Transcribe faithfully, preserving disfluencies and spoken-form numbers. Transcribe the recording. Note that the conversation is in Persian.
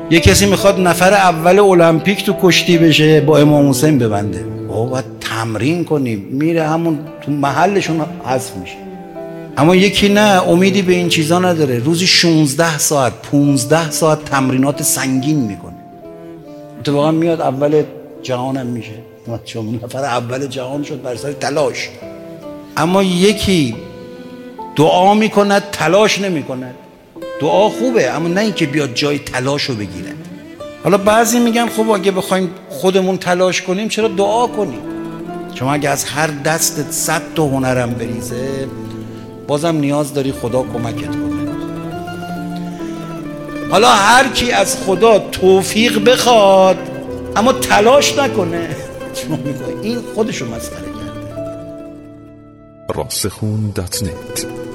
یه کسی میخواد نفر اول المپیک تو کشتی بشه با امام حسین ببنده، بابا باید تمرین کنی، میره همون تو محلشون حذف میشه. اما یکی نه، امیدی به این چیزا نداره، روزی شانزده ساعت پانزده ساعت تمرینات سنگین میکنه، اتفاقا میاد اول جهانم میشه، چون نفر اول جهان شد بر سر تلاش. اما یکی دعا میکند تلاش نمیکند. دعا خوبه اما نه اینکه بیاد جای تلاش رو بگیره. حالا بعضی میگن خب اگه بخوایم خودمون تلاش کنیم چرا دعا کنیم؟ چون اگه از هر دستت صد تا هنرم بریزه بازم نیاز داری خدا کمکت کنه. حالا هر کی از خدا توفیق بخواد اما تلاش نکنه، شما میگه این خودشو مسخره کرده. راسخون دات نت